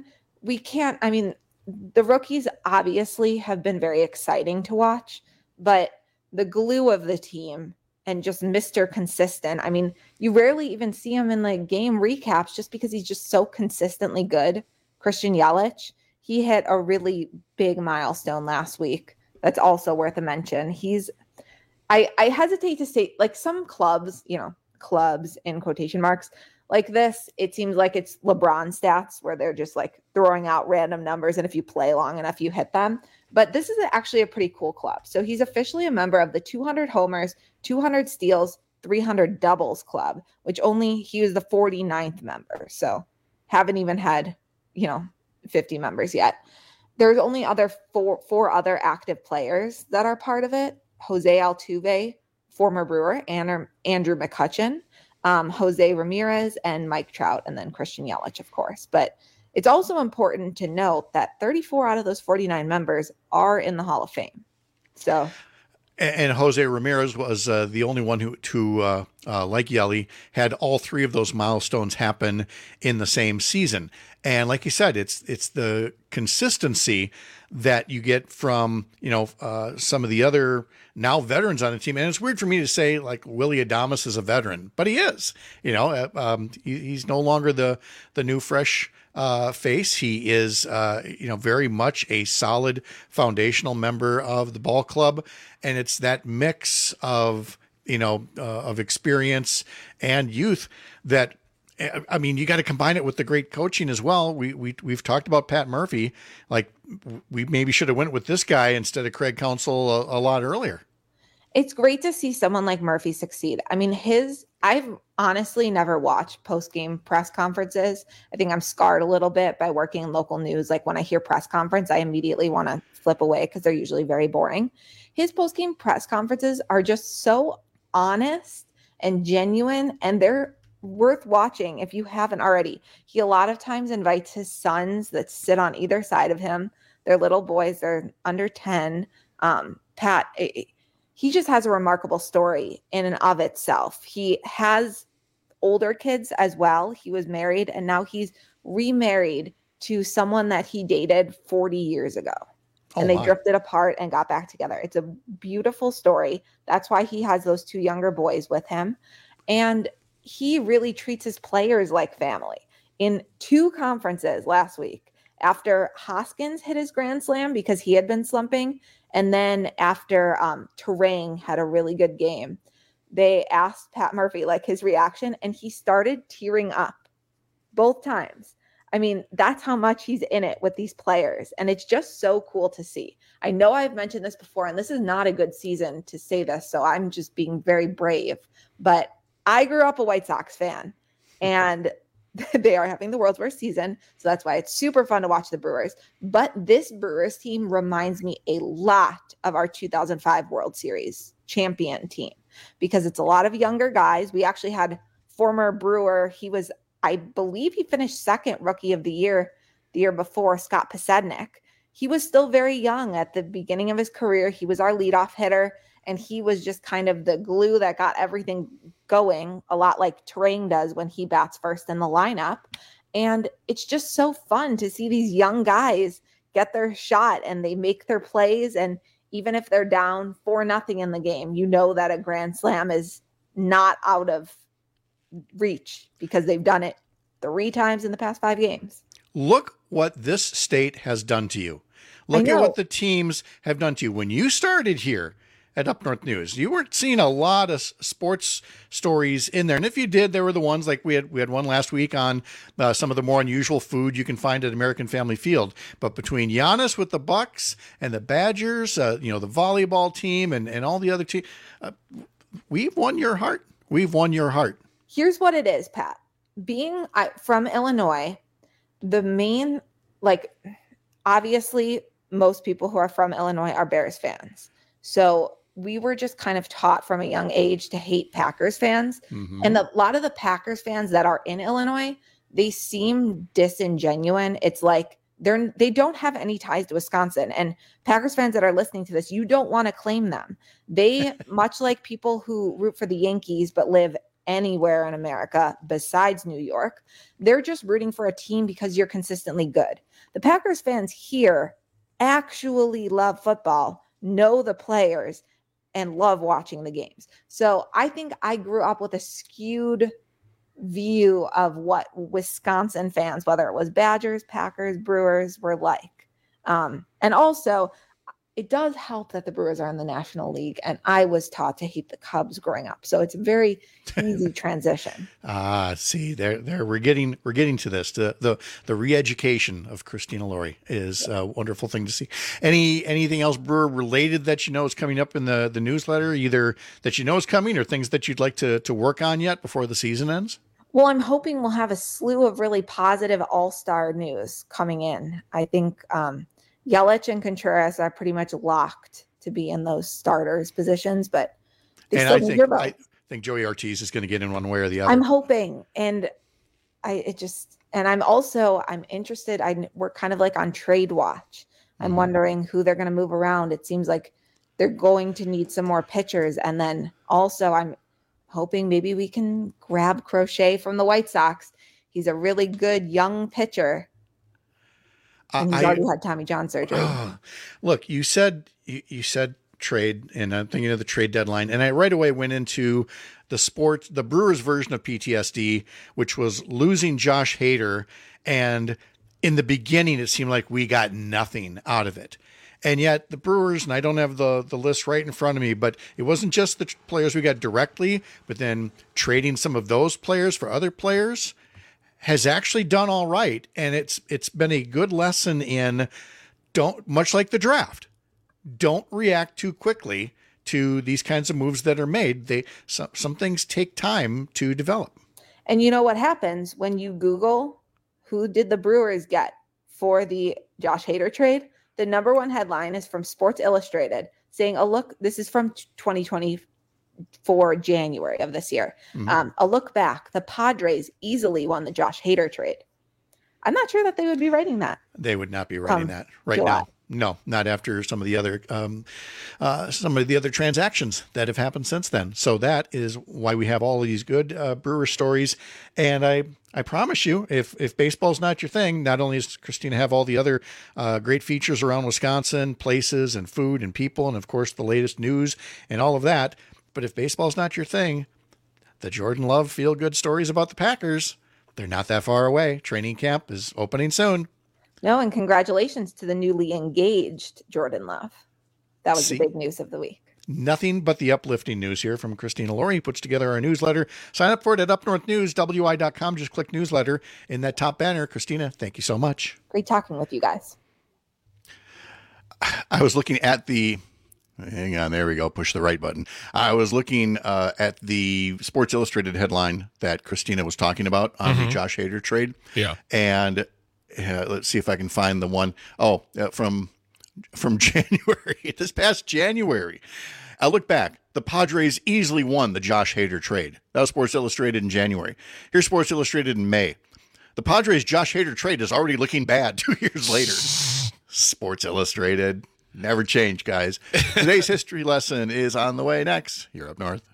the rookies obviously have been very exciting to watch, but the glue of the team and just Mr. Consistent. You rarely even see him in the game recaps just because he's just so consistently good. Christian Yelich, he hit a really big milestone last week. That's also worth a mention. I hesitate to say, some clubs, clubs in quotation marks like this, it seems like it's LeBron stats where they're just throwing out random numbers. And if you play long enough, you hit them. But this is actually a pretty cool club. So he's officially a member of the 200 homers, 200 steals, 300 doubles club, which he was the 49th member. So haven't even had, 50 members yet. There's only four other active players that are part of it. Jose Altuve, former Brewer, Andrew McCutchen, Jose Ramirez, and Mike Trout, and then Christian Yelich, of course. But it's also important to note that 34 out of those 49 members are in the Hall of Fame. So, and Jose Ramirez was the only one who like Yelly, had all three of those milestones happen in the same season. And like you said, it's the consistency that you get from some of the other now veterans on the team. And it's weird for me to say Willy Adames is a veteran, but he is. He's no longer the new fresh face. He is very much a solid foundational member of the ball club, and it's that mix of of experience and youth that. You got to combine it with the great coaching as well. We've talked about Pat Murphy. We maybe should have went with this guy instead of Craig Counsell a lot earlier. It's great to see someone like Murphy succeed. I've honestly never watched post-game press conferences. I think I'm scarred a little bit by working in local news. When I hear press conference, I immediately want to flip away because they're usually very boring. His post-game press conferences are just so honest and genuine, and they're worth watching if you haven't already. He a lot of times invites his sons that sit on either side of him. They're little boys. They're under 10. Pat, he just has a remarkable story in and of itself. He has older kids as well. He was married, and now he's remarried to someone that he dated 40 years ago. And they drifted apart and got back together. It's a beautiful story. That's why he has those two younger boys with him. And he really treats his players like family. In 2 conferences last week, after Hoskins hit his grand slam because he had been slumping, and then after Terang had a really good game, they asked Pat Murphy his reaction, and he started tearing up both times. That's how much he's in it with these players, and it's just so cool to see. I know I've mentioned this before, and this is not a good season to say this, so I'm just being very brave, but I grew up a White Sox fan, and they are having the world's worst season. So that's why it's super fun to watch the Brewers. But this Brewers team reminds me a lot of our 2005 World Series champion team because it's a lot of younger guys. We actually had former Brewer. I believe he finished second rookie of the year before, Scott Pasednik. He was still very young at the beginning of his career. He was our leadoff hitter, and he was just kind of the glue that got everything going, a lot like Terang does when he bats first in the lineup. And it's just so fun to see these young guys get their shot and they make their plays. And even if they're down 4-0 in the game, that a grand slam is not out of reach because they've done it 3 times in the past 5 games. Look what this state has done to you. Look at what the teams have done to you. When you started here at Up North News, you weren't seeing a lot of sports stories in there. And if you did, there were the ones like we had one last week on some of the more unusual food you can find at American Family Field. But between Giannis with the Bucks and the Badgers, the volleyball team and all the other teams, we've won your heart. We've won your heart. Here's what it is, Pat. Being from Illinois, the main, obviously most people who are from Illinois are Bears fans. So we were just kind of taught from a young age to hate Packers fans. Mm-hmm. And a lot of the Packers fans that are in Illinois, they seem disingenuous. It's like they don't have any ties to Wisconsin. And Packers fans that are listening to this, you don't want to claim them. They, much like people who root for the Yankees but live anywhere in America besides New York, they're just rooting for a team because you're consistently good. The Packers fans here actually love football, know the players, and love watching the games. So I think I grew up with a skewed view of what Wisconsin fans, whether it was Badgers, Packers, Brewers, were like. And also, it does help that the Brewers are in the National League, and I was taught to hate the Cubs growing up. So it's a very easy transition. See, there we're getting to this. The re-education of Christina Laurie is a wonderful thing to see. Anything else Brewer related that you know is coming up in the newsletter, either that you know is coming or things that you'd like to work on yet before the season ends? Well, I'm hoping we'll have a slew of really positive all-star news coming in. I think Yelich and Contreras are pretty much locked to be in those starters positions, but I think Joey Ortiz is going to get in one way or the other. I'm hoping, and I'm interested. We're kind of like on trade watch. I'm wondering who they're going to move around. It seems like they're going to need some more pitchers, and then also I'm hoping maybe we can grab Crochet from the White Sox. He's a really good young pitcher. And he's already had Tommy John surgery. Look, you said trade, and I'm thinking of the trade deadline, and I right away went into the Brewers version of PTSD, which was losing Josh Hader, and in the beginning it seemed like we got nothing out of it. And yet the Brewers, and I don't have the list right in front of me, but it wasn't just the players we got directly, but then trading some of those players for other players has actually done all right. And it's been a good lesson in much like the draft, don't react too quickly to these kinds of moves that are made. Some things take time to develop. And you know what happens when you Google who did the Brewers get for the Josh Hader trade? The number one headline is from Sports Illustrated saying, this is from 2024 January of this year. Mm-hmm. A look back, the Padres easily won the Josh Hader trade. I'm not sure that they would be writing that. They would not be writing that right July. Now. No, not after some of the other transactions that have happened since then. So that is why we have all of these good Brewer stories. And I promise you, if baseball's not your thing, not only does Christina have all the other great features around Wisconsin, places and food and people, and of course the latest news and all of that, but if baseball's not your thing, the Jordan Love feel-good stories about the Packers, they're not that far away. Training camp is opening soon. No, and congratulations to the newly engaged Jordan Love. That was the big news of the week. Nothing but the uplifting news here from Christina Laurie, who puts together our newsletter. Sign up for it at upnorthnews.wi.com. Just click newsletter in that top banner. Christina, thank you so much. Great talking with you guys. I was looking at hang on, there we go. Push the right button. I was looking at the Sports Illustrated headline that Christina was talking about on the Josh Hader trade. Yeah. And let's see if I can find the one. From January, this past January. I look back. The Padres easily won the Josh Hader trade. That was Sports Illustrated in January. Here's Sports Illustrated in May. The Padres Josh Hader trade is already looking bad 2 years later. Sports Illustrated. Never change, guys. Today's history lesson is on the way next. You're Up North.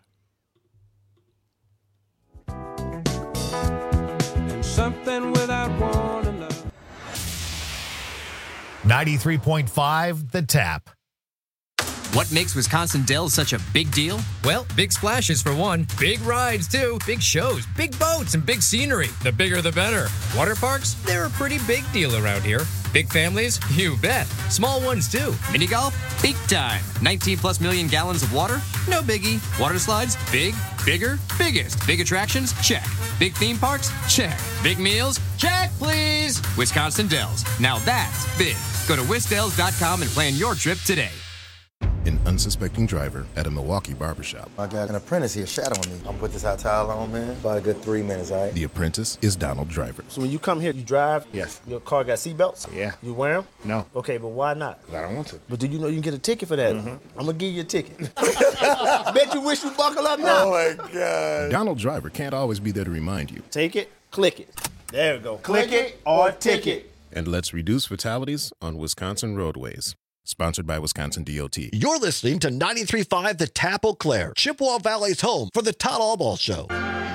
And something without one another. 93.5 The Tap. What makes Wisconsin Dells such a big deal? Well, big splashes for one, big rides too, big shows, big boats, and big scenery. The bigger the better. Water parks, they're a pretty big deal around here. Big families? You bet. Small ones too. Mini golf? Big time. 19 plus million gallons of water? No biggie. Water slides? Big, bigger, biggest. Big attractions? Check. Big theme parks? Check. Big meals? Check, please. Wisconsin Dells. Now that's big. Go to wisdells.com and plan your trip today. An unsuspecting driver at a Milwaukee barbershop. I got an apprentice here shadowing me. I'm gonna put this hot towel on, man. About a good 3 minutes, all right? The apprentice is Donald Driver. So when you come here, you drive? Yes. Your car got seatbelts? Yeah. You wear them? No. Okay, but why not? I don't want to. But do you know you can get a ticket for that? I'm gonna give you a ticket. Bet you wish you buckle up now. Oh my God. Donald Driver can't always be there to remind you. Take it, click it. There we go. Click it or ticket. And let's reduce fatalities on Wisconsin roadways. Sponsored by Wisconsin DOT. You're listening to 93.5 The Tap Eau Claire, Chippewa Valley's home for the Todd Albaugh Show.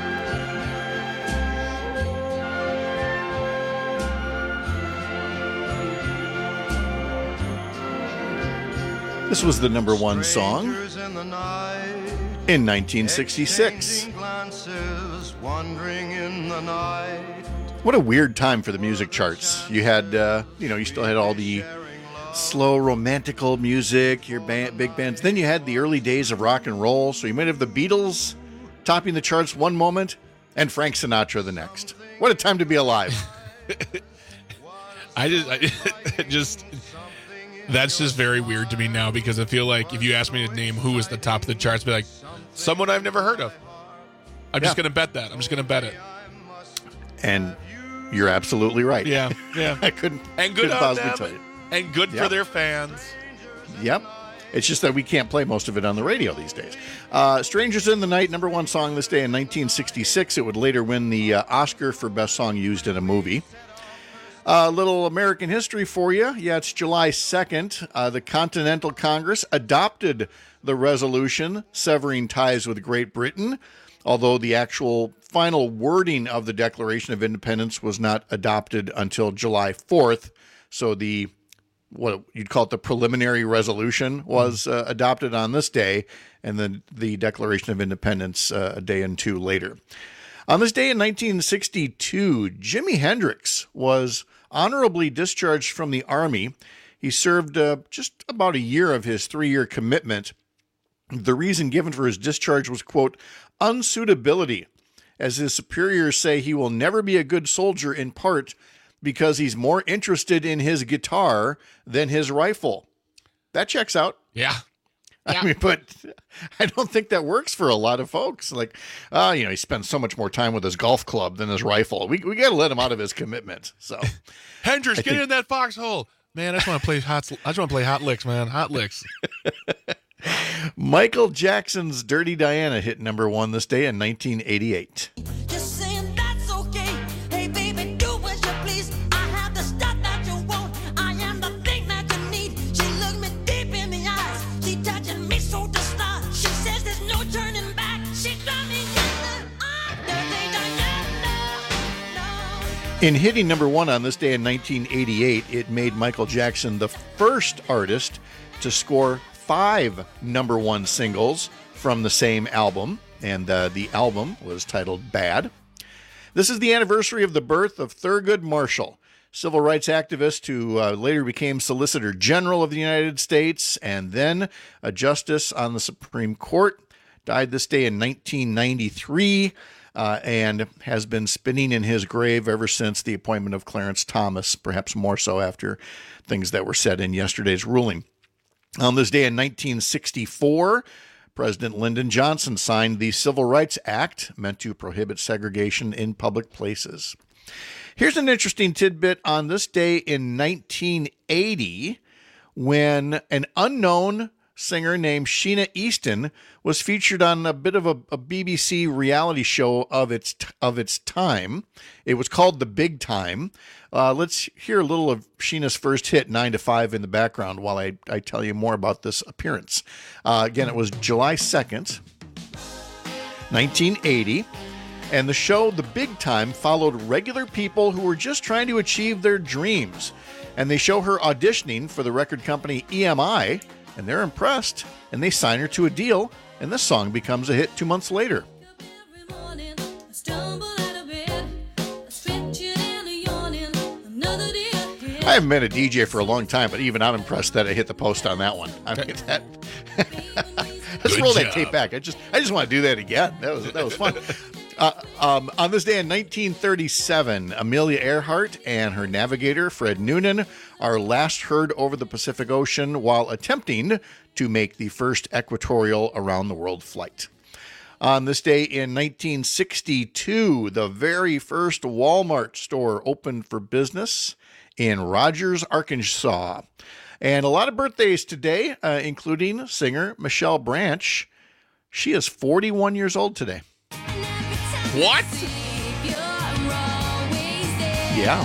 This was the number one song in 1966. What a weird time for the music charts. You had, you still had all the slow romantical music, your big bands. Then you had the early days of rock and roll. So you might have the Beatles topping the charts one moment and Frank Sinatra the next. What a time to be alive. That's just very weird to me now, because I feel like if you ask me to name who was the top of the charts, I'd be like, someone I've never heard of. I'm just going to bet that. I'm just going to bet it. And you're absolutely right. Yeah. I couldn't good on possibly them, tell you. and good for their fans. Yep. It's just that we can't play most of it on the radio these days. Strangers in the Night, number one song this day in 1966. It would later win the Oscar for Best Song Used in a Movie. A little American history for you. Yeah, it's July 2nd. The Continental Congress adopted the resolution severing ties with Great Britain, although the actual final wording of the Declaration of Independence was not adopted until July 4th. So what you'd call it, the preliminary resolution was adopted on this day, and then the Declaration of Independence a day and two later. On this day in 1962, Jimi Hendrix was honorably discharged from the Army. He served just about a year of his 3-year commitment. The reason given for his discharge was, quote, unsuitability, as his superiors say he will never be a good soldier, in part because he's more interested in his guitar than his rifle. That checks out. Yeah. I mean, but I don't think that works for a lot of folks. Like, he spends so much more time with his golf club than his rifle. We got to let him out of his commitment. So, Hendrix, get in that foxhole, man. I just want to play hot licks, man. Hot licks. Michael Jackson's "Dirty Diana" hit number one this day in 1988. In hitting number one on this day in 1988, it made Michael Jackson the first artist to score 5 number one singles from the same album, and the album was titled Bad. This is the anniversary of the birth of Thurgood Marshall, civil rights activist who later became Solicitor General of the United States and then a justice on the Supreme Court. Died this day in 1993. And has been spinning in his grave ever since the appointment of Clarence Thomas, perhaps more so after things that were said in yesterday's ruling. On this day in 1964, President Lyndon Johnson signed the Civil Rights Act, meant to prohibit segregation in public places. Here's an interesting tidbit on this day in 1980, when an unknown singer named Sheena Easton was featured on a bit of a BBC reality show of its time. It was called The Big Time. Let's hear a little of Sheena's first hit, 9 to 5, in the background while I tell you more about this appearance. Again, it was July 2nd, 1980. And the show, The Big Time, followed regular people who were just trying to achieve their dreams. And they show her auditioning for the record company EMI, and they're impressed, and they sign her to a deal, and this song becomes a hit 2 months later. I haven't been a DJ for a long time, but even I'm impressed that I hit the post on that one. I mean, let's roll that tape back. I just want to do that again. That was fun. On this day in 1937, Amelia Earhart and her navigator, Fred Noonan, are last heard over the Pacific Ocean while attempting to make the first equatorial around-the-world flight. On this day in 1962, the very first Walmart store opened for business in Rogers, Arkansas. And a lot of birthdays today, including singer Michelle Branch. She is 41 years old today. What? Yeah.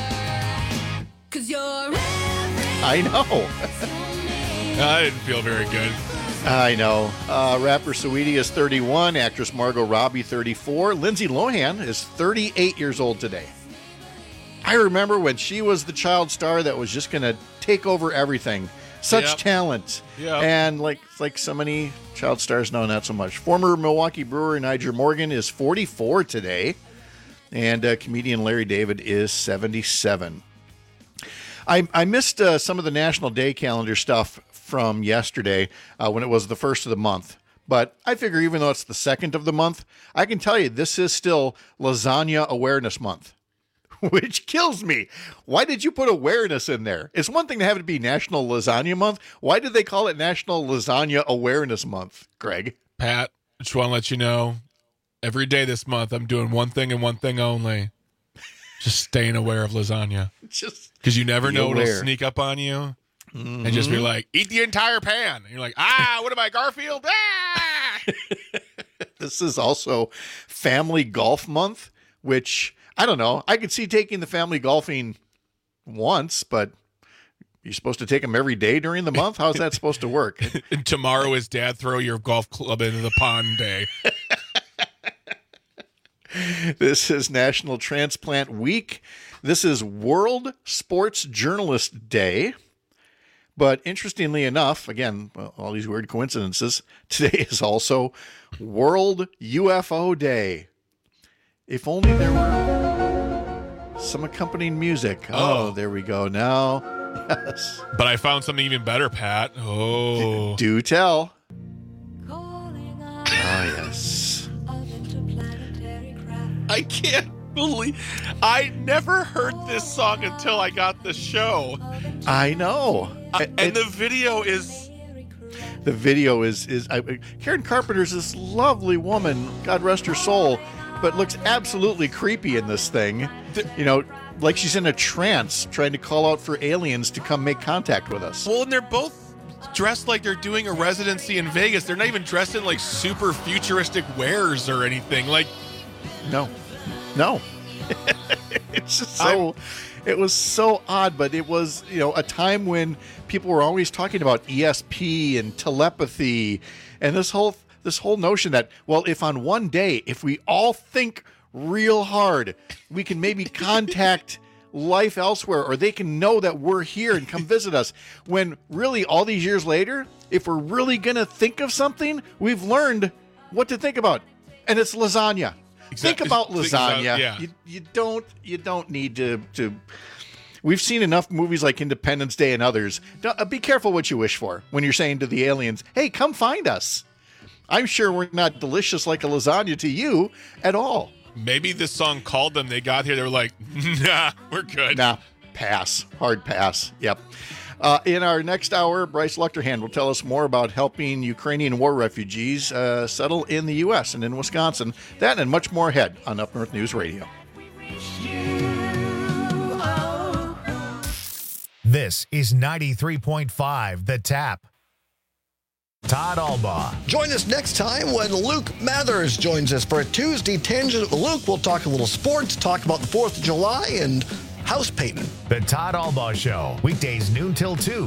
I know. I didn't feel very good. I know. Rapper Saweetie is 31. Actress Margot Robbie, 34. Lindsay Lohan is 38 years old today. I remember when she was the child star that was just going to take over everything. Such talent. Yep. And like so many child stars, no, not so much. Former Milwaukee Brewer Niger Morgan is 44 today. And comedian Larry David is 77. I missed some of the National Day calendar stuff from yesterday when it was the first of the month. But I figure even though it's the second of the month, I can tell you this is still Lasagna Awareness Month. Which kills me. Why did you put awareness in there? It's one thing to have it be National Lasagna Month. Why did they call it National Lasagna Awareness Month, Greg? Pat, I just want to let you know, every day this month I'm doing one thing and one thing only. Just staying aware of lasagna. Because you never know what'll sneak up on you and just be like, eat the entire pan. And you're like, what am I, Garfield? This is also Family Golf Month, which... I don't know. I could see taking the family golfing once, but you're supposed to take them every day during the month? How's that supposed to work? And tomorrow is Dad throw your golf club into the pond day. This is National Transplant Week. This is World Sports Journalist Day. But interestingly enough, again, all these weird coincidences, today is also World UFO Day. If only there were some accompanying music. Oh, there we go. Now, yes. But I found something even better, Pat. Oh. Do tell. Yes. I can't believe... I never heard this song until I got the show. I know. And the video is... The video is Karen Carpenter's this lovely woman, God rest her soul, but looks absolutely creepy in this thing. You know, like she's in a trance trying to call out for aliens to come make contact with us. Well, and they're both dressed like they're doing a residency in Vegas. They're not even dressed in like super futuristic wares or anything. Like, no. It's just so... It was so odd, but it was, a time when people were always talking about ESP and telepathy and this whole notion that, well, if on one day, if we all think real hard, we can maybe contact life elsewhere, or they can know that we're here and come visit us. When really all these years later, if we're really going to think of something, we've learned what to think about. And it's lasagna. Think about lasagna. You don't need to. We've seen enough movies like Independence Day and others. Be careful what you wish for when you're saying to the aliens, hey, come find us. I'm sure we're not delicious like a lasagna to you at all. Maybe this song called them. They got here. They were like, nah, we're good. Nah, pass. Hard pass. Yep. In our next hour, Bryce Luchterhand will tell us more about helping Ukrainian war refugees settle in the U.S. and in Wisconsin. That and much more ahead on Up North News Radio. This is 93.5 The Tap. Todd Albaugh. Join us next time when Luke Mathers joins us for a Tuesday Tangent. Luke will talk a little sports, talk about the 4th of July, and house painting. The Todd Albaugh Show, weekdays noon till 2.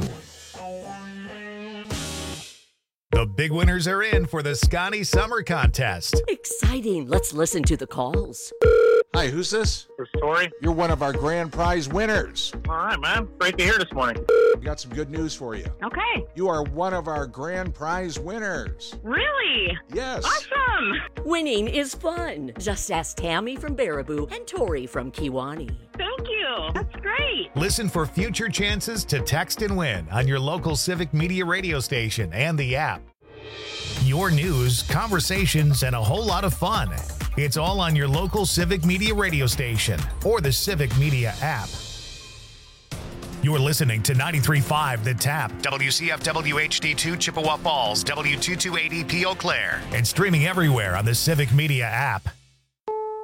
The big winners are in for the Scotty Summer Contest. Exciting. Let's listen to the calls. Hi, who's this? This is Tori. You're one of our grand prize winners. All right, man. Great to hear this morning. We got some good news for you. Okay. You are one of our grand prize winners. Really? Yes. Awesome. Winning is fun. Just ask Tammy from Baraboo and Tori from Kiwani. Thank you. That's great. Listen for future chances to text and win on your local Civic Media radio station and the app. Your news, conversations, and a whole lot of fun. It's all on your local Civic Media radio station or the Civic Media app. You're listening to 93.5 The Tap, WCFW HD2 Chippewa Falls, W228EP Eau Claire, and streaming everywhere on the Civic Media app.